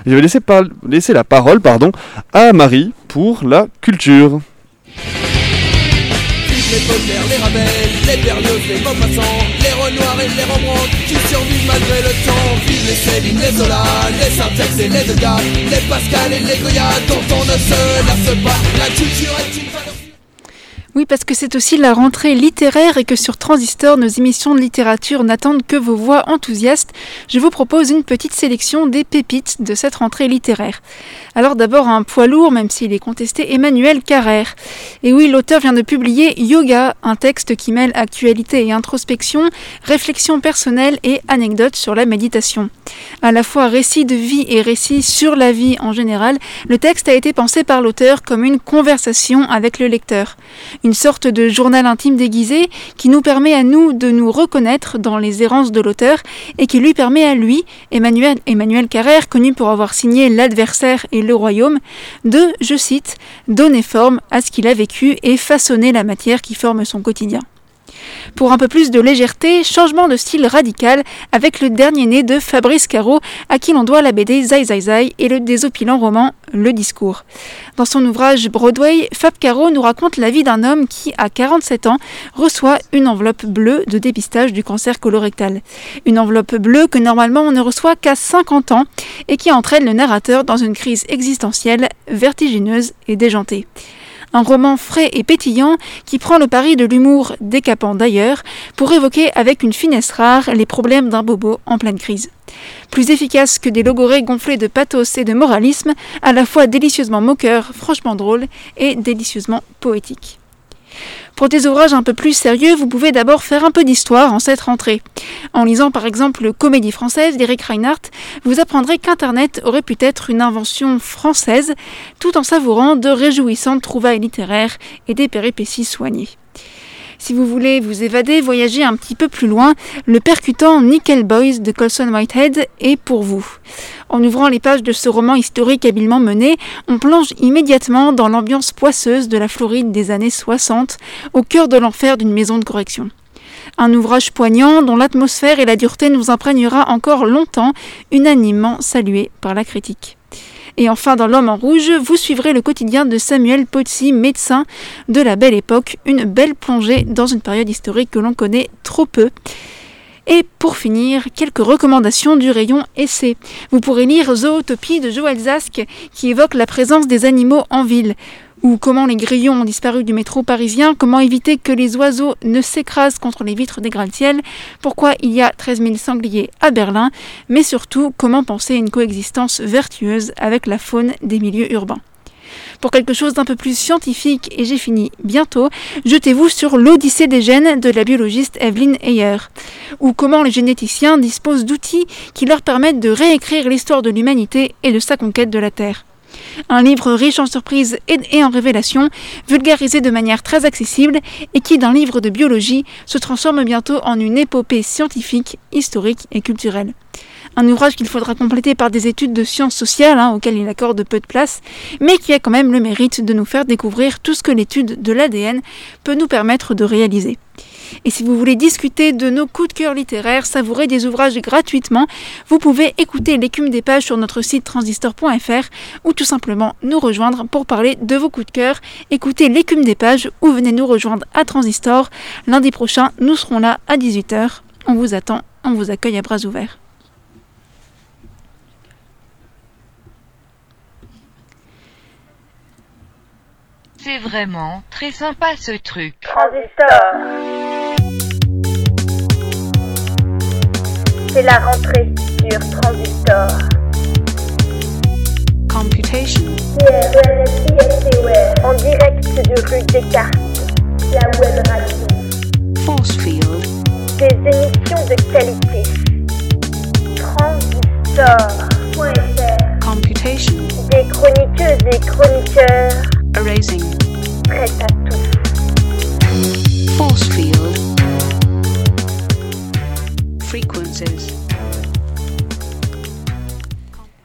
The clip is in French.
je vais laisser la parole à Marie pour la culture. Les potters, les ravels, les berlioz, les maupassants, les renoirs et les rembrandts qui survivent malgré le temps. Vivent les Céline, les Zola, les Syntex et les Degas, les Pascal et les Goya dont on ne se lasse pas. La culture est une valeur. Oui, parce que c'est aussi la rentrée littéraire et que sur Transistor, nos émissions de littérature n'attendent que vos voix enthousiastes. Je vous propose une petite sélection des pépites de cette rentrée littéraire. Alors d'abord un poids lourd, même s'il est contesté, Emmanuel Carrère. Et oui, l'auteur vient de publier Yoga, un texte qui mêle actualité et introspection, réflexion personnelle et anecdotes sur la méditation. À la fois récit de vie et récit sur la vie en général, le texte a été pensé par l'auteur comme une conversation avec le lecteur. Une sorte de journal intime déguisé qui nous permet à nous de nous reconnaître dans les errances de l'auteur et qui lui permet à lui, Emmanuel Carrère, connu pour avoir signé L'Adversaire et Le Royaume, de, je cite, donner forme à ce qu'il a vécu et façonner la matière qui forme son quotidien. Pour un peu plus de légèreté, changement de style radical avec le dernier né de Fabrice Caro, à qui l'on doit la BD Zai Zai Zai et le désopilant roman Le Discours. Dans son ouvrage Broadway, Fab Caro nous raconte la vie d'un homme qui, à 47 ans, reçoit une enveloppe bleue de dépistage du cancer colorectal. Une enveloppe bleue que normalement on ne reçoit qu'à 50 ans et qui entraîne le narrateur dans une crise existentielle vertigineuse et déjantée. Un roman frais et pétillant qui prend le pari de l'humour décapant d'ailleurs pour évoquer avec une finesse rare les problèmes d'un bobo en pleine crise. Plus efficace que des logorées gonflés de pathos et de moralisme, à la fois délicieusement moqueur, franchement drôle et délicieusement poétique. Pour des ouvrages un peu plus sérieux, vous pouvez d'abord faire un peu d'histoire en cette rentrée. En lisant par exemple Comédie française d'Éric Reinhardt, vous apprendrez qu'Internet aurait pu être une invention française, tout en savourant de réjouissantes trouvailles littéraires et des péripéties soignées. Si vous voulez vous évader, voyager un petit peu plus loin, le percutant Nickel Boys de Colson Whitehead est pour vous. En ouvrant les pages de ce roman historique habilement mené, on plonge immédiatement dans l'ambiance poisseuse de la Floride des années 60, au cœur de l'enfer d'une maison de correction. Un ouvrage poignant dont l'atmosphère et la dureté nous imprégnera encore longtemps, unanimement salué par la critique. Et enfin, dans L'Homme en rouge, vous suivrez le quotidien de Samuel Pozzi, médecin de la Belle Époque, une belle plongée dans une période historique que l'on connaît trop peu. Et pour finir, quelques recommandations du rayon essai. Vous pourrez lire Zootopie de Joël Zask qui évoque la présence des animaux en ville, ou comment les grillons ont disparu du métro parisien, comment éviter que les oiseaux ne s'écrasent contre les vitres des gratte-ciel, pourquoi il y a 13 000 sangliers à Berlin, mais surtout comment penser une coexistence vertueuse avec la faune des milieux urbains. Pour quelque chose d'un peu plus scientifique, et j'ai fini bientôt, jetez-vous sur l'Odyssée des gènes de la biologiste Evelyn Ayer, ou comment les généticiens disposent d'outils qui leur permettent de réécrire l'histoire de l'humanité et de sa conquête de la Terre. Un livre riche en surprises et en révélations, vulgarisé de manière très accessible et qui, d'un livre de biologie, se transforme bientôt en une épopée scientifique, historique et culturelle. Un ouvrage qu'il faudra compléter par des études de sciences sociales, auxquelles il accorde peu de place, mais qui a quand même le mérite de nous faire découvrir tout ce que l'étude de l'ADN peut nous permettre de réaliser. Et si vous voulez discuter de nos coups de cœur littéraires, savourer des ouvrages gratuitement, vous pouvez écouter l'écume des pages sur notre site transistor.fr ou tout simplement nous rejoindre pour parler de vos coups de cœur. Écoutez l'écume des pages ou venez nous rejoindre à Transistor. Lundi prochain, nous serons là à 18h. On vous attend, on vous accueille à bras ouverts. C'est vraiment très sympa ce truc. Transistor. C'est la rentrée sur Transistor. Computation. CRNSISTWeb. En direct de rue Descartes. La web radio. Force field. Des émissions de qualité. Transistor.fr. Computation. Des chroniqueuses et chroniqueurs. Erasing. Prêts à tout. Force field.